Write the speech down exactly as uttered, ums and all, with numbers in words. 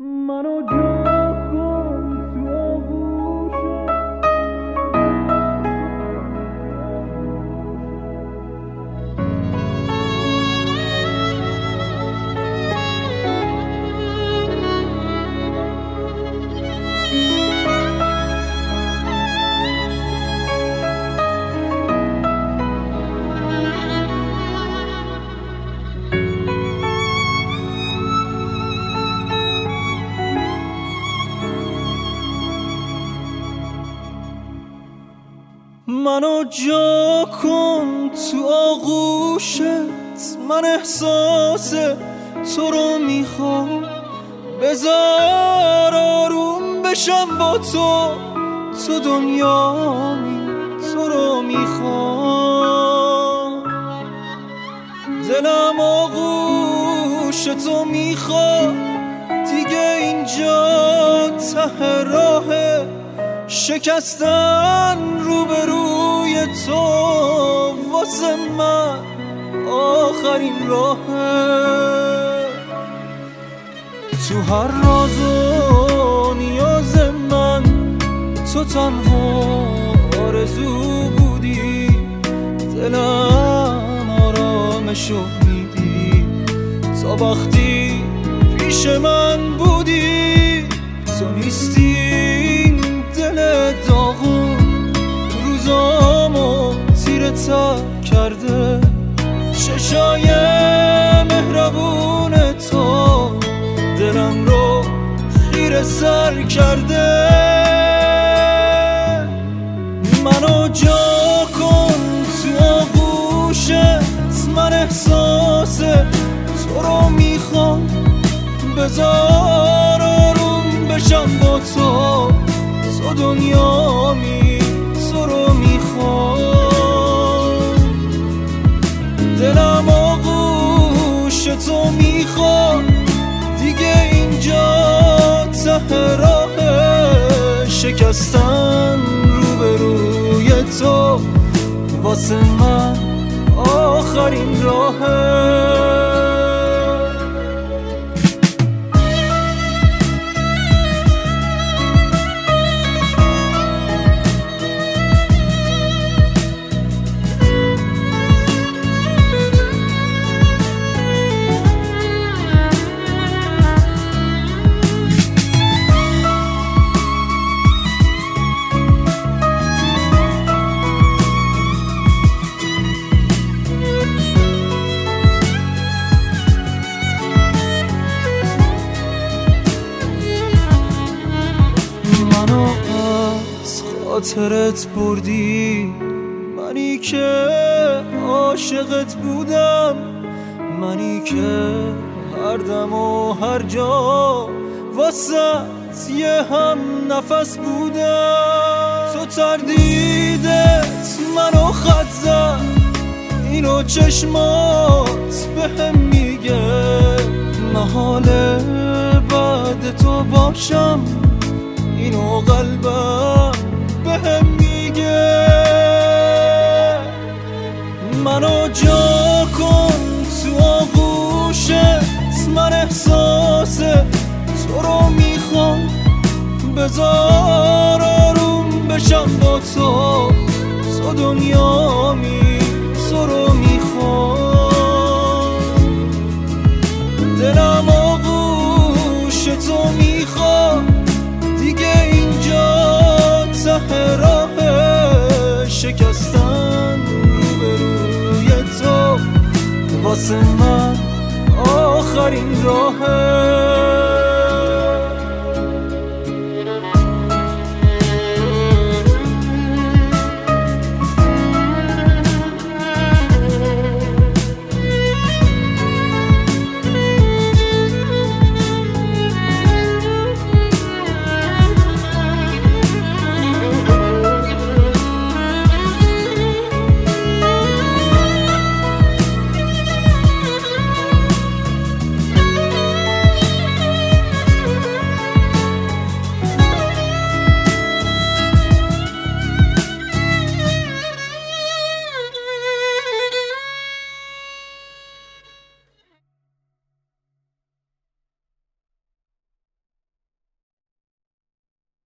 منو جا کن تو آغوشت، منو جا کن تو آغوشت، من احساس تو رو میخوام، بذار آروم بشم با تو، تو دنیامی تو رو میخوام، دلم آغوش تو میخواد دیگه، اینجا ته راهه، شکستن روبروی تو واسه من آخرین راهه، تو هر راز و نیاز من تو تنها آرزو بودی، دلم آرامشو میدی تا وقتی پیش من بودی، تو نیستی دل داغون روزامو تیره تر کرده، چشای مهربون تو دلم رو خیره سر کرده، منو جا کن تو آغوشت، من احساس تو رو میخوام، بذار آروم بشم با تو، تو دنیامی تو رو میخوام، دلم آغوش تو میخواد دیگه، اینجا ته راهه، شکستن روبروی تو واسه من آخرین راهه. خاطرت بردی، منی که عاشقت بودم، منی که هر دم و هر جا واسه یه هم نفس بودم، تو تردیدت منو خط زد، اینو چشمات بهم میگه، محاله بعد تو باشم، اینو قلبم بهم میگه، منو جا کن تو آغوشت، من احساس تو رو میخوام، بذار آروم بشم با تو، تو دنیامی تو رو میخوام، دلم آغوش تو میخواد دیگه، اینجا ته راهه، شکستن روبروی تو واسه من آخرین راهه.